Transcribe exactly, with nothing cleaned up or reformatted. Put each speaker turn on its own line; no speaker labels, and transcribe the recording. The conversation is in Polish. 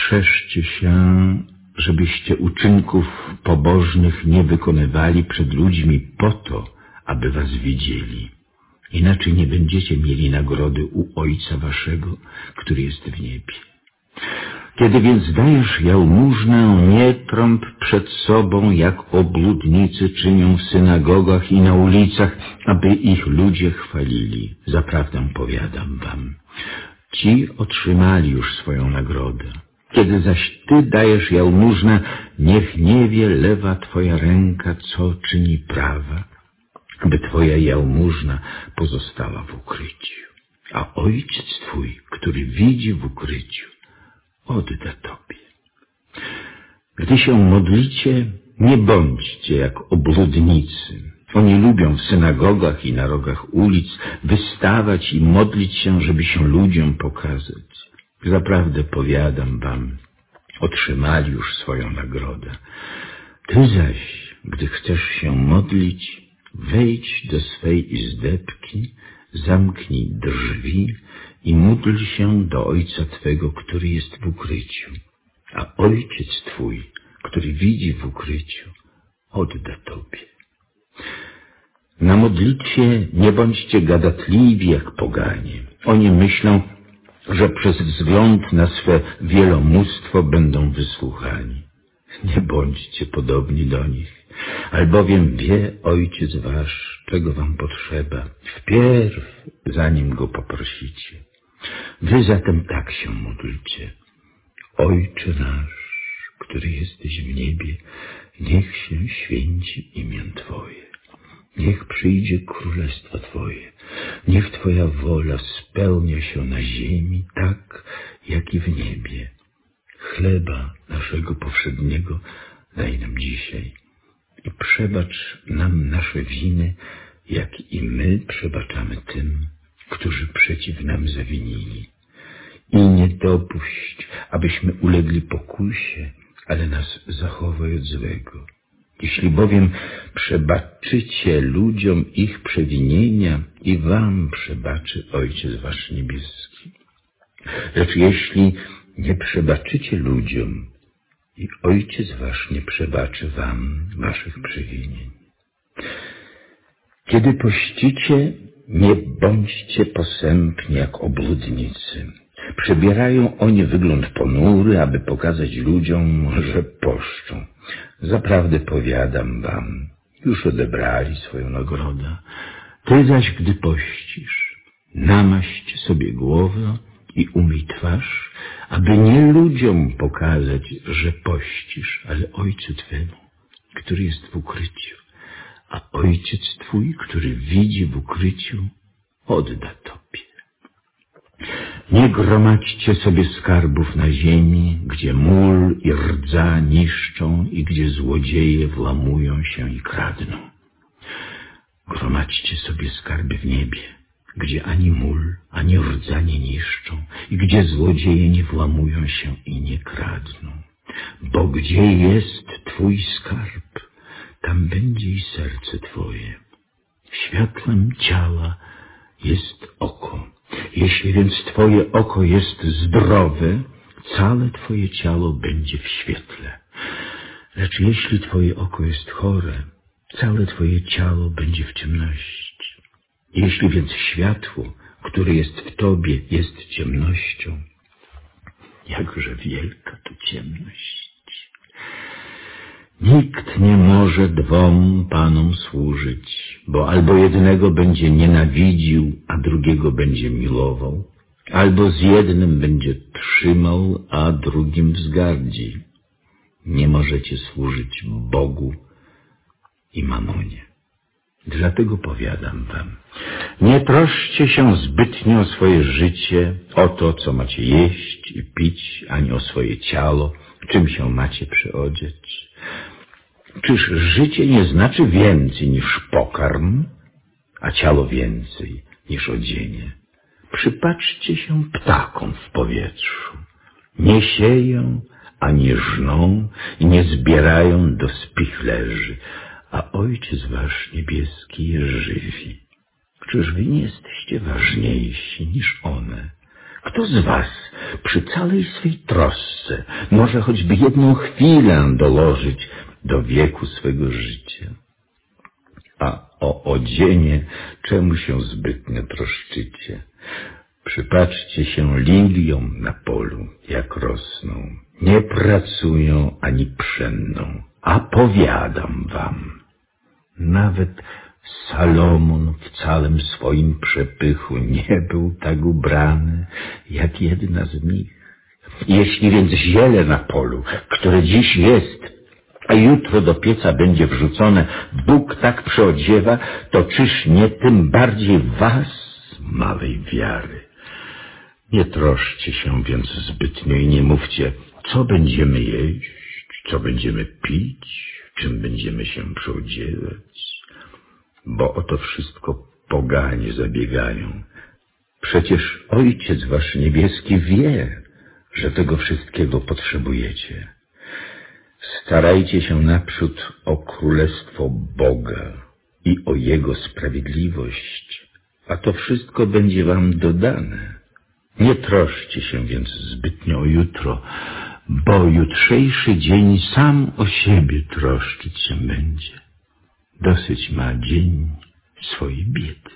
Strzeżcie się, żebyście uczynków pobożnych nie wykonywali przed ludźmi po to, aby was widzieli. Inaczej nie będziecie mieli nagrody u Ojca waszego, który jest w niebie. Kiedy więc dajesz jałmużnę, nie trąb przed sobą, jak obłudnicy czynią w synagogach i na ulicach, aby ich ludzie chwalili. Zaprawdę powiadam wam, ci otrzymali już swoją nagrodę. Kiedy zaś ty dajesz jałmużnę, niech nie wie lewa twoja ręka, co czyni prawa, aby twoja jałmużna pozostała w ukryciu. A Ojciec twój, który widzi w ukryciu, odda tobie. Gdy się modlicie, nie bądźcie jak obłudnicy. Oni lubią w synagogach i na rogach ulic wystawać i modlić się, żeby się ludziom pokazać. Zaprawdę powiadam wam, otrzymali już swoją nagrodę. Ty zaś, gdy chcesz się modlić, wejdź do swej izdebki, zamknij drzwi i módl się do Ojca Twego, który jest w ukryciu. A Ojciec Twój, który widzi w ukryciu, odda Tobie. Na modlitwie nie bądźcie gadatliwi jak poganie. Oni myślą, że przez wzgląd na swe wielomóstwo będą wysłuchani. Nie bądźcie podobni do nich, albowiem wie Ojciec wasz, czego wam potrzeba, wpierw zanim go poprosicie. Wy zatem tak się módlcie. Ojcze nasz, który jesteś w niebie, niech się święci imię Twoje. Niech przyjdzie królestwo Twoje. Niech Twoja wola spełnia się na ziemi tak, jak i w niebie. Chleba naszego powszedniego daj nam dzisiaj i przebacz nam nasze winy, jak i my przebaczamy tym, którzy przeciw nam zawinili. I nie dopuść, abyśmy ulegli pokusie, ale nas zachowaj od złego. Jeśli bowiem przebaczycie ludziom ich przewinienia, i wam przebaczy Ojciec wasz niebieski. Lecz jeśli nie przebaczycie ludziom, i Ojciec wasz nie przebaczy wam waszych przewinień. Kiedy pościcie, nie bądźcie posępni jak obłudnicy. Przybierają oni wygląd ponury, aby pokazać ludziom, że poszczą. Zaprawdę powiadam wam, już odebrali swoją nagrodę. Ty zaś, gdy pościsz, namaść sobie głowę i umyj twarz, aby nie ludziom pokazać, że pościsz, ale Ojcu Twemu, który jest w ukryciu. A Ojciec Twój, który widzi w ukryciu, odda Tobie. Nie gromadźcie sobie skarbów na ziemi, gdzie mól i rdza niszczą i gdzie złodzieje włamują się i kradną. Gromadźcie sobie skarby w niebie, gdzie ani mól, ani rdza nie niszczą i gdzie złodzieje nie włamują się i nie kradną. Bo gdzie jest Twój skarb, tam będzie i serce Twoje. Światłem ciała jest oko. Jeśli więc Twoje oko jest zdrowe, całe Twoje ciało będzie w świetle. Lecz jeśli Twoje oko jest chore, całe Twoje ciało będzie w ciemności. Jeśli więc światło, które jest w Tobie, jest ciemnością, jakże wielka to ciemność. Nikt nie może dwom panom służyć, bo albo jednego będzie nienawidził, a drugiego będzie miłował, albo z jednym będzie trzymał, a drugim wzgardzi. Nie możecie służyć Bogu i mamonie. Dlatego powiadam wam, nie troszcie się zbytnio o swoje życie, o to, co macie jeść i pić, ani o swoje ciało, czym się macie przyodziać. Czyż życie nie znaczy więcej niż pokarm, a ciało więcej niż odzienie? Przypatrzcie się ptakom w powietrzu. Nie sieją, ani żną i nie zbierają do spichlerzy, a Ojciec wasz niebieski je żywi. Czyż wy nie jesteście ważniejsi niż one? Kto z was przy całej swej trosce może choćby jedną chwilę dołożyć do wieku swego życia? A o odzienie czemu się zbytnio troszczycie? Przypatrzcie się liliom na polu, jak rosną. Nie pracują ani pszenną, a powiadam wam, nawet Salomon w całym swoim przepychu nie był tak ubrany, jak jedna z nich. Jeśli więc ziele na polu, które dziś jest, a jutro do pieca będzie wrzucone, Bóg tak przyodziewa, to czyż nie tym bardziej was, małej wiary? Nie troszcie się więc zbytnio i nie mówcie, co będziemy jeść, co będziemy pić, czym będziemy się przyodziewać, bo o to wszystko poganie zabiegają. Przecież Ojciec wasz niebieski wie, że tego wszystkiego potrzebujecie. Starajcie się naprzód o królestwo Boga i o Jego sprawiedliwość, a to wszystko będzie wam dodane. Nie troszcie się więc zbytnio o jutro, bo jutrzejszy dzień sam o siebie troszczyć się będzie. Dosyć ma dzień swojej biedy.